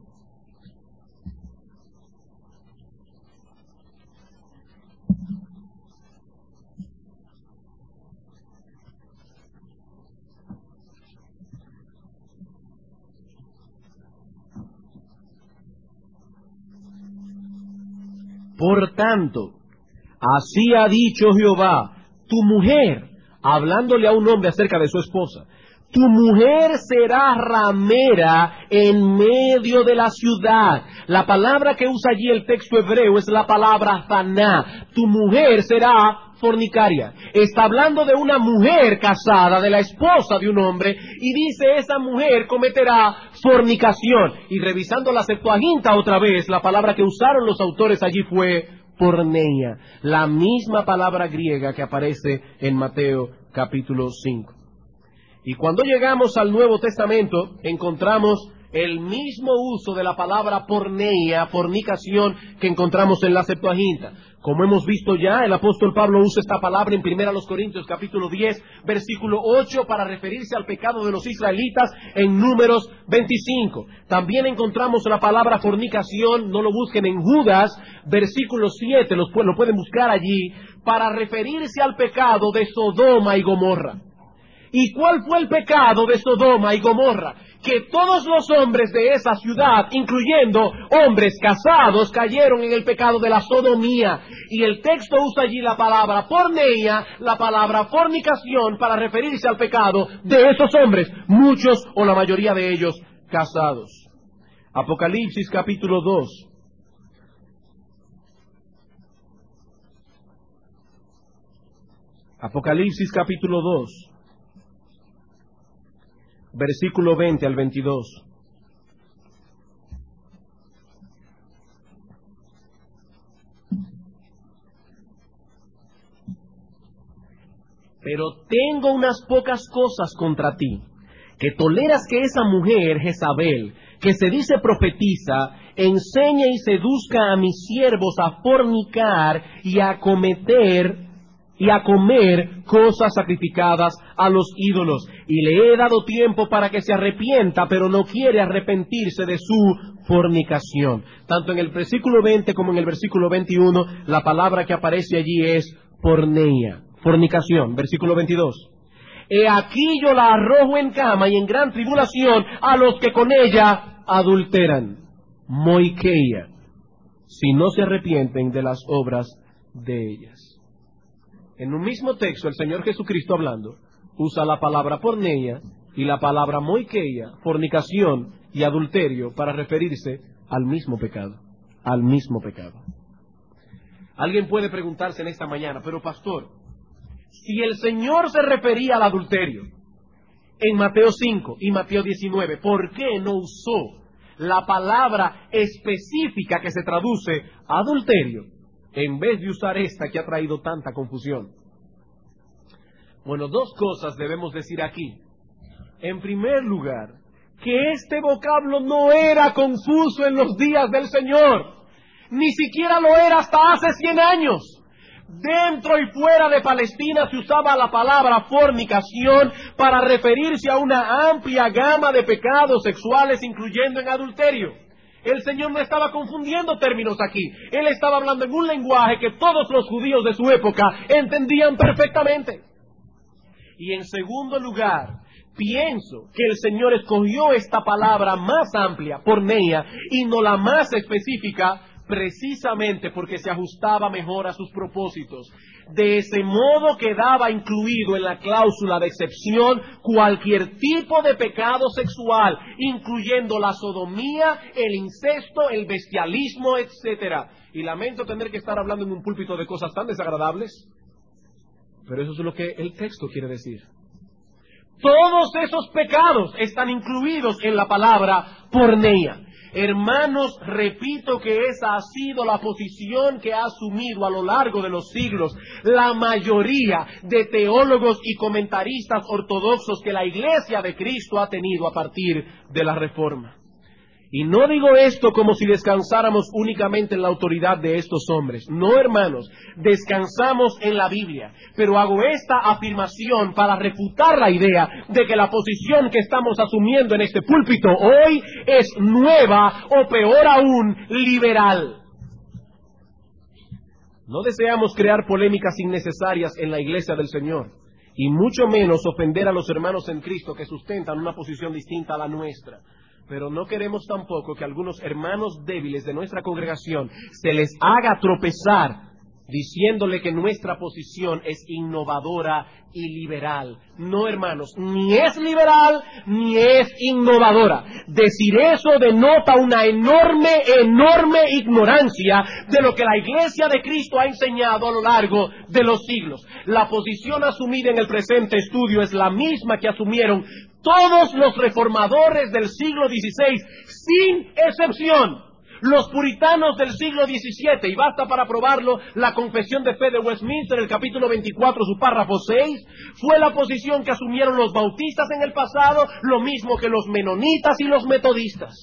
Por tanto, así ha dicho Jehová, tu mujer, hablándole a un hombre acerca de su esposa, tu mujer será ramera en medio de la ciudad. La palabra que usa allí el texto hebreo es la palabra zaná. Tu mujer será fornicaria. Está hablando de una mujer casada, de la esposa de un hombre, y dice esa mujer cometerá fornicación. Y revisando la Septuaginta otra vez, la palabra que usaron los autores allí fue porneia, la misma palabra griega que aparece en Mateo capítulo 5. Y cuando llegamos al Nuevo Testamento, encontramos el mismo uso de la palabra porneia, fornicación, que encontramos en la Septuaginta. Como hemos visto ya, el apóstol Pablo usa esta palabra en 1 Corintios capítulo 10, versículo 8, para referirse al pecado de los israelitas en Números 25. También encontramos la palabra fornicación, no lo busquen en Judas, versículo 7, lo pueden buscar allí, para referirse al pecado de Sodoma y Gomorra. ¿Y cuál fue el pecado de Sodoma y Gomorra? Que todos los hombres de esa ciudad, incluyendo hombres casados, cayeron en el pecado de la sodomía. Y el texto usa allí la palabra porneia, la palabra fornicación, para referirse al pecado de esos hombres, muchos o la mayoría de ellos casados. Apocalipsis capítulo 2. Apocalipsis capítulo 2. Versículo 20 al 22. Pero tengo unas pocas cosas contra ti, que toleras que esa mujer, Jezabel, que se dice profetiza, enseñe y seduzca a mis siervos a fornicar y a comer cosas sacrificadas a los ídolos. Y le he dado tiempo para que se arrepienta, pero no quiere arrepentirse de su fornicación. Tanto en el versículo 20 como en el versículo 21, la palabra que aparece allí es porneia, fornicación. Versículo 22. He aquí yo la arrojo en cama y en gran tribulación a los que con ella adulteran. Moikeia, si no se arrepienten de las obras de ellas. En un mismo texto, el Señor Jesucristo hablando, usa la palabra porneia y la palabra moikeia, fornicación y adulterio, para referirse al mismo pecado, al mismo pecado. Alguien puede preguntarse en esta mañana, pero pastor, si el Señor se refería al adulterio en Mateo 5 y Mateo 19, ¿por qué no usó la palabra específica que se traduce adulterio en vez de usar esta que ha traído tanta confusión? Bueno, dos cosas debemos decir aquí. En primer lugar, que este vocablo no era confuso en los días del Señor. Ni siquiera lo era hasta hace 100 años. Dentro y fuera de Palestina se usaba la palabra fornicación para referirse a una amplia gama de pecados sexuales, incluyendo en adulterio. El Señor no estaba confundiendo términos aquí. Él estaba hablando en un lenguaje que todos los judíos de su época entendían perfectamente. Y en segundo lugar, pienso que el Señor escogió esta palabra más amplia, porneia, y no la más específica, precisamente porque se ajustaba mejor a sus propósitos. De ese modo quedaba incluido en la cláusula de excepción cualquier tipo de pecado sexual, incluyendo la sodomía, el incesto, el bestialismo, etc. Y lamento tener que estar hablando en un púlpito de cosas tan desagradables, pero eso es lo que el texto quiere decir. Todos esos pecados están incluidos en la palabra porneia. Hermanos, repito que esa ha sido la posición que ha asumido a lo largo de los siglos la mayoría de teólogos y comentaristas ortodoxos que la Iglesia de Cristo ha tenido a partir de la Reforma. Y no digo esto como si descansáramos únicamente en la autoridad de estos hombres. No, hermanos, descansamos en la Biblia. Pero hago esta afirmación para refutar la idea de que la posición que estamos asumiendo en este púlpito hoy es nueva o peor aún, liberal. No deseamos crear polémicas innecesarias en la Iglesia del Señor, y mucho menos ofender a los hermanos en Cristo que sustentan una posición distinta a la nuestra. Pero no queremos tampoco que a algunos hermanos débiles de nuestra congregación se les haga tropezar diciéndole que nuestra posición es innovadora y liberal. No, hermanos, ni es liberal ni es innovadora. Decir eso denota una enorme ignorancia de lo que la Iglesia de Cristo ha enseñado a lo largo de los siglos. La posición asumida en el presente estudio es la misma que asumieron todos los reformadores del siglo XVI, sin excepción. Los puritanos del siglo XVII, y basta para probarlo, la Confesión de Fe de Westminster, el capítulo 24, su párrafo 6, fue la posición que asumieron los bautistas en el pasado, lo mismo que los menonitas y los metodistas.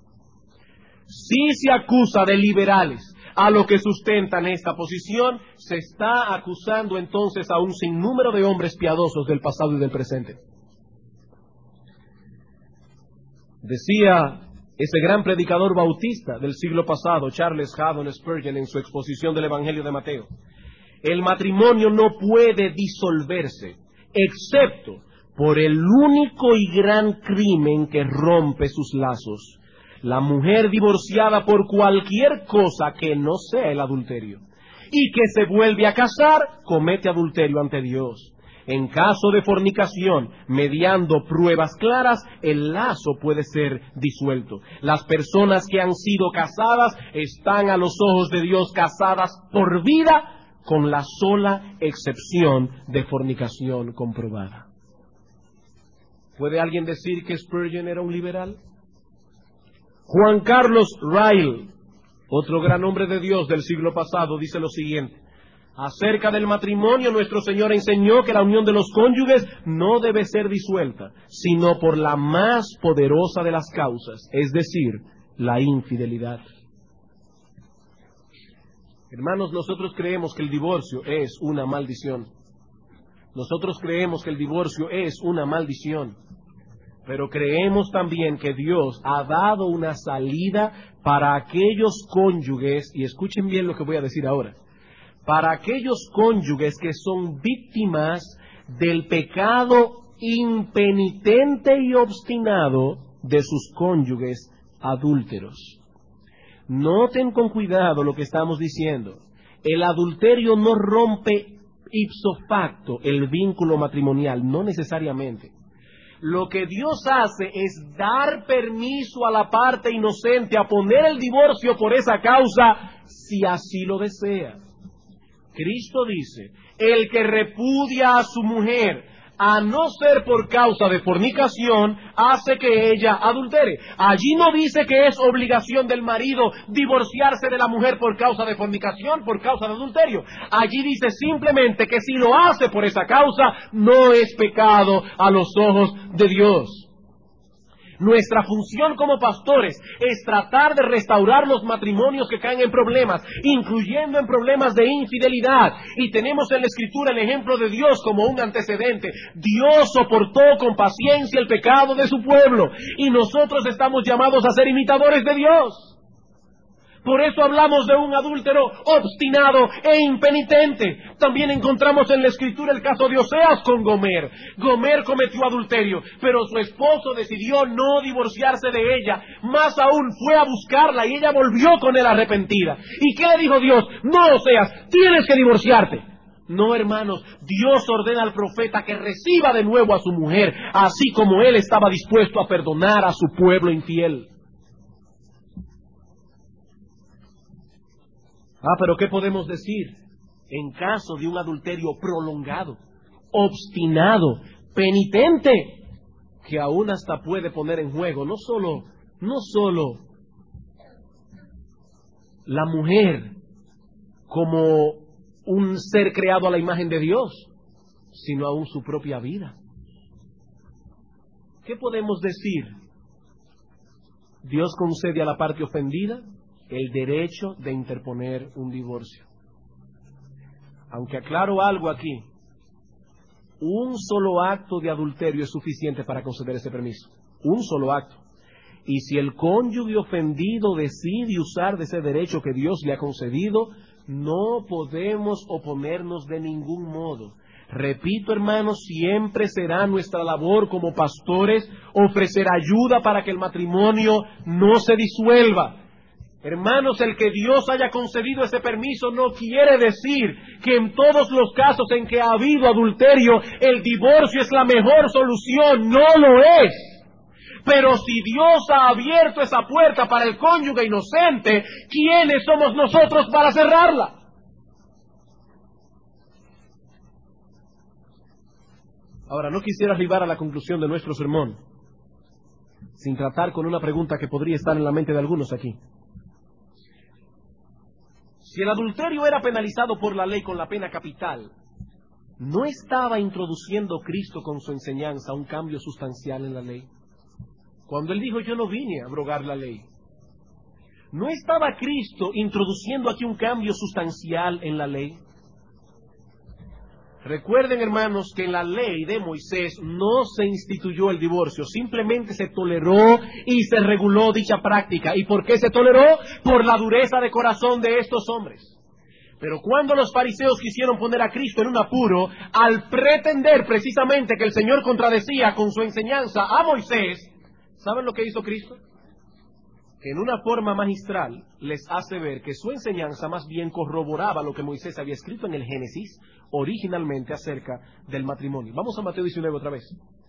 Si se acusa de liberales a lo que sustentan esta posición, se está acusando entonces a un sinnúmero de hombres piadosos del pasado y del presente. Decía ese gran predicador bautista del siglo pasado, Charles Haddon Spurgeon, en su exposición del Evangelio de Mateo: el matrimonio no puede disolverse, excepto por el único y gran crimen que rompe sus lazos: la mujer divorciada por cualquier cosa que no sea el adulterio, y que se vuelve a casar, comete adulterio ante Dios. En caso de fornicación, mediando pruebas claras, el lazo puede ser disuelto. Las personas que han sido casadas están a los ojos de Dios casadas por vida, con la sola excepción de fornicación comprobada. ¿Puede alguien decir que Spurgeon era un liberal? Juan Carlos Ryle, otro gran hombre de Dios del siglo pasado, dice lo siguiente: acerca del matrimonio, nuestro Señor enseñó que la unión de los cónyuges no debe ser disuelta, sino por la más poderosa de las causas, es decir, la infidelidad. Hermanos, nosotros creemos que el divorcio es una maldición. Nosotros creemos que el divorcio es una maldición. Pero creemos también que Dios ha dado una salida para aquellos cónyuges, y escuchen bien lo que voy a decir ahora, para aquellos cónyuges que son víctimas del pecado impenitente y obstinado de sus cónyuges adúlteros. Noten con cuidado lo que estamos diciendo. El adulterio no rompe ipso facto el vínculo matrimonial, no necesariamente. Lo que Dios hace es dar permiso a la parte inocente a poner el divorcio por esa causa, si así lo desea. Cristo dice: el que repudia a su mujer, a no ser por causa de fornicación, hace que ella adultere. Allí no dice que es obligación del marido divorciarse de la mujer por causa de fornicación, por causa de adulterio. Allí dice simplemente que si lo hace por esa causa, no es pecado a los ojos de Dios. Nuestra función como pastores es tratar de restaurar los matrimonios que caen en problemas, incluyendo en problemas de infidelidad. Y tenemos en la Escritura el ejemplo de Dios como un antecedente. Dios soportó con paciencia el pecado de su pueblo, y nosotros estamos llamados a ser imitadores de Dios. Por eso hablamos de un adúltero obstinado e impenitente. También encontramos en la Escritura el caso de Oseas con Gomer. Gomer cometió adulterio, pero su esposo decidió no divorciarse de ella. Más aún, fue a buscarla y ella volvió con él arrepentida. ¿Y qué le dijo Dios? No, Oseas, tienes que divorciarte. No, hermanos, Dios ordena al profeta que reciba de nuevo a su mujer, así como él estaba dispuesto a perdonar a su pueblo infiel. Pero ¿qué podemos decir en caso de un adulterio prolongado, obstinado, penitente, que aún hasta puede poner en juego no solo la mujer como un ser creado a la imagen de Dios, sino aún su propia vida? ¿Qué podemos decir? Dios concede a la parte ofendida el derecho de interponer un divorcio. Aunque aclaro algo aquí, un solo acto de adulterio es suficiente para conceder ese permiso. Un solo acto. Y si el cónyuge ofendido decide usar de ese derecho que Dios le ha concedido, no podemos oponernos de ningún modo. Repito, hermanos, siempre será nuestra labor como pastores ofrecer ayuda para que el matrimonio no se disuelva. Hermanos, el que Dios haya concedido ese permiso no quiere decir que en todos los casos en que ha habido adulterio, el divorcio es la mejor solución. No lo es. Pero si Dios ha abierto esa puerta para el cónyuge inocente, ¿quiénes somos nosotros para cerrarla? Ahora, no quisiera arribar a la conclusión de nuestro sermón sin tratar con una pregunta que podría estar en la mente de algunos aquí. Si el adulterio era penalizado por la ley con la pena capital, ¿no estaba introduciendo Cristo con su enseñanza un cambio sustancial en la ley? Cuando Él dijo, yo no vine a abrogar la ley, ¿no estaba Cristo introduciendo aquí un cambio sustancial en la ley? Recuerden, hermanos, que en la ley de Moisés no se instituyó el divorcio, simplemente se toleró y se reguló dicha práctica. ¿Y por qué se toleró? Por la dureza de corazón de estos hombres. Pero cuando los fariseos quisieron poner a Cristo en un apuro, al pretender precisamente que el Señor contradecía con su enseñanza a Moisés, ¿saben lo que hizo Cristo? Que en una forma magistral les hace ver que su enseñanza más bien corroboraba lo que Moisés había escrito en el Génesis originalmente acerca del matrimonio. Vamos a Mateo 19 otra vez.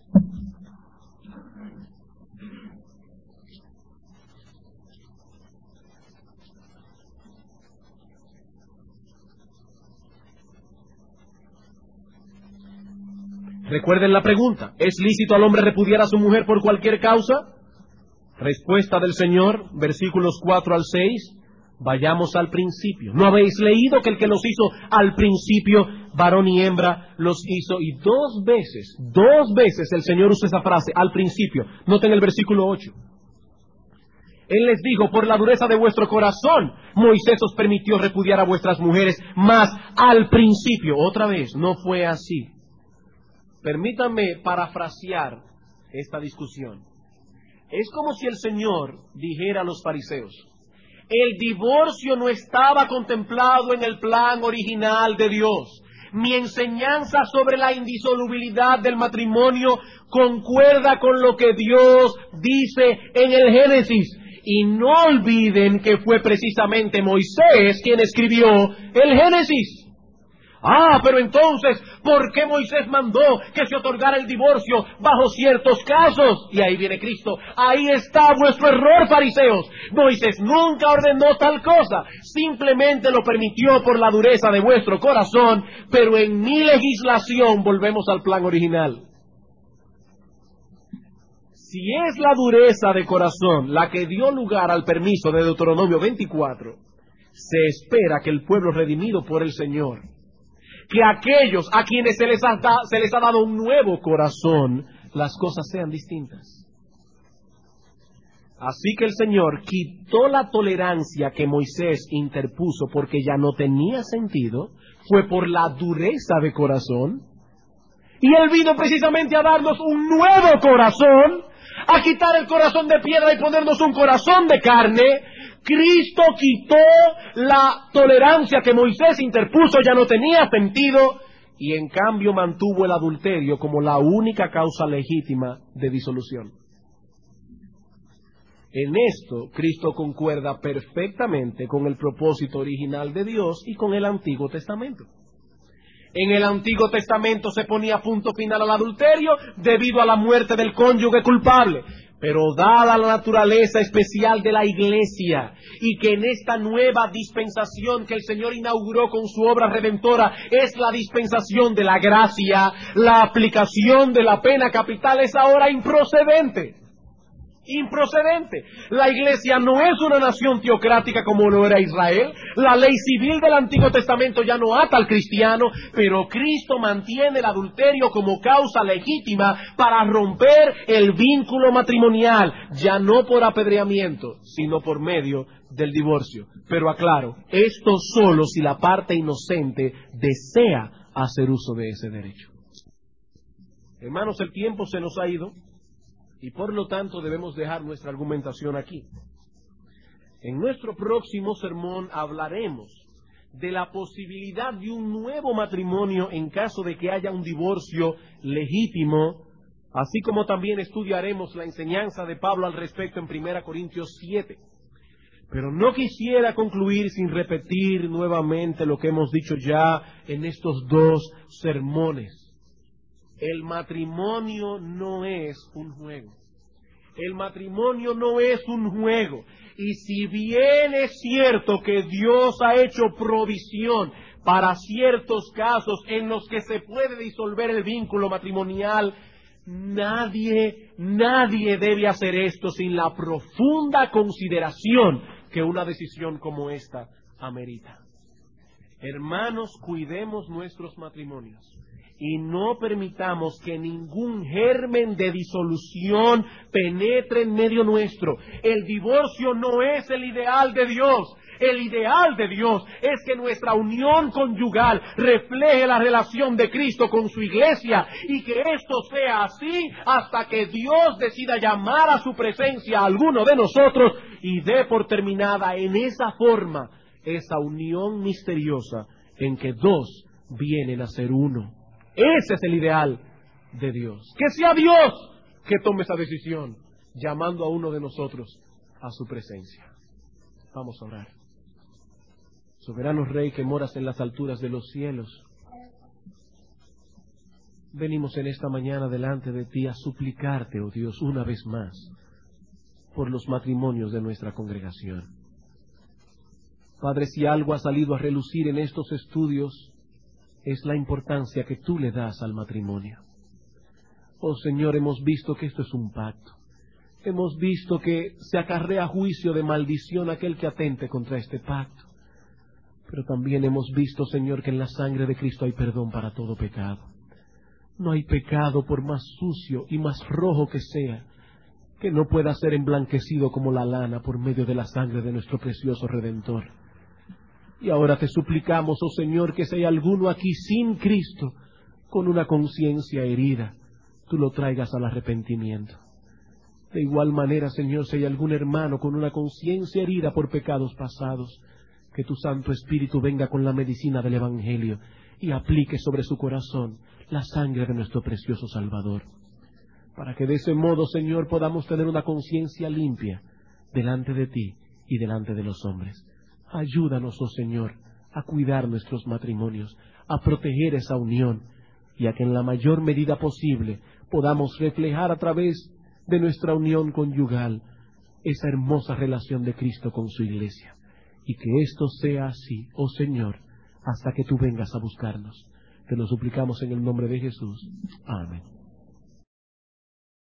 Recuerden la pregunta, ¿es lícito al hombre repudiar a su mujer por cualquier causa? Respuesta del Señor, versículos 4 al 6, vayamos al principio. ¿No habéis leído que el que los hizo al principio, varón y hembra, los hizo? Y dos veces el Señor usa esa frase, al principio. Noten el versículo 8. Él les dijo, por la dureza de vuestro corazón, Moisés os permitió repudiar a vuestras mujeres, mas al principio, otra vez, no fue así. Permítanme parafrasear esta discusión. Es como si el Señor dijera a los fariseos, el divorcio no estaba contemplado en el plan original de Dios. Mi enseñanza sobre la indisolubilidad del matrimonio concuerda con lo que Dios dice en el Génesis. Y no olviden que fue precisamente Moisés quien escribió el Génesis. Pero entonces, ¿por qué Moisés mandó que se otorgara el divorcio bajo ciertos casos? Y ahí viene Cristo. Ahí está vuestro error, fariseos. Moisés nunca ordenó tal cosa. Simplemente lo permitió por la dureza de vuestro corazón. Pero en mi legislación volvemos al plan original. Si es la dureza de corazón la que dio lugar al permiso de Deuteronomio 24, se espera que el pueblo redimido por el Señor, que aquellos a quienes se les ha dado un nuevo corazón, las cosas sean distintas. Así que el Señor quitó la tolerancia que Moisés interpuso porque ya no tenía sentido, fue por la dureza de corazón, y Él vino precisamente a darnos un nuevo corazón, a quitar el corazón de piedra y ponernos un corazón de carne, Cristo quitó la tolerancia que Moisés interpuso, ya no tenía sentido, y en cambio mantuvo el adulterio como la única causa legítima de disolución. En esto, Cristo concuerda perfectamente con el propósito original de Dios y con el Antiguo Testamento. En el Antiguo Testamento se ponía punto final al adulterio debido a la muerte del cónyuge culpable. Pero dada la naturaleza especial de la Iglesia y que en esta nueva dispensación que el Señor inauguró con su obra redentora es la dispensación de la gracia, la aplicación de la pena capital es ahora improcedente. Improcedente. La Iglesia no es una nación teocrática como lo era Israel. La ley civil del Antiguo Testamento ya no ata al cristiano, pero Cristo mantiene el adulterio como causa legítima para romper el vínculo matrimonial, ya no por apedreamiento, sino por medio del divorcio. Pero aclaro, esto solo si la parte inocente desea hacer uso de ese derecho. Hermanos, el tiempo se nos ha ido. Y por lo tanto debemos dejar nuestra argumentación aquí. En nuestro próximo sermón hablaremos de la posibilidad de un nuevo matrimonio en caso de que haya un divorcio legítimo, así como también estudiaremos la enseñanza de Pablo al respecto en 1 Corintios 7. Pero no quisiera concluir sin repetir nuevamente lo que hemos dicho ya en estos dos sermones. El matrimonio no es un juego. El matrimonio no es un juego. Y si bien es cierto que Dios ha hecho provisión para ciertos casos en los que se puede disolver el vínculo matrimonial, nadie debe hacer esto sin la profunda consideración que una decisión como esta amerita. Hermanos, cuidemos nuestros matrimonios y no permitamos que ningún germen de disolución penetre en medio nuestro. El divorcio no es el ideal de Dios. El ideal de Dios es que nuestra unión conyugal refleje la relación de Cristo con su iglesia y que esto sea así hasta que Dios decida llamar a su presencia a alguno de nosotros y dé por terminada en esa forma esa unión misteriosa en que dos vienen a ser uno. Ese es el ideal de Dios. Que sea Dios que tome esa decisión, llamando a uno de nosotros a su presencia. Vamos a orar. Soberano Rey que moras en las alturas de los cielos, venimos en esta mañana delante de ti a suplicarte, oh Dios, una vez más, por los matrimonios de nuestra congregación. Padre, si algo ha salido a relucir en estos estudios, es la importancia que tú le das al matrimonio. Oh Señor, hemos visto que esto es un pacto. Hemos visto que se acarrea juicio de maldición aquel que atente contra este pacto. Pero también hemos visto, Señor, que en la sangre de Cristo hay perdón para todo pecado. No hay pecado, por más sucio y más rojo que sea, que no pueda ser emblanquecido como la lana por medio de la sangre de nuestro precioso Redentor. Y ahora te suplicamos, oh Señor, que si hay alguno aquí sin Cristo, con una conciencia herida, tú lo traigas al arrepentimiento. De igual manera, Señor, si hay algún hermano con una conciencia herida por pecados pasados, que tu Santo Espíritu venga con la medicina del Evangelio y aplique sobre su corazón la sangre de nuestro precioso Salvador, para que de ese modo, Señor, podamos tener una conciencia limpia delante de ti y delante de los hombres. Ayúdanos, oh Señor, a cuidar nuestros matrimonios, a proteger esa unión, y a que en la mayor medida posible podamos reflejar a través de nuestra unión conyugal esa hermosa relación de Cristo con su iglesia. Y que esto sea así, oh Señor, hasta que tú vengas a buscarnos. Te lo suplicamos en el nombre de Jesús. Amén.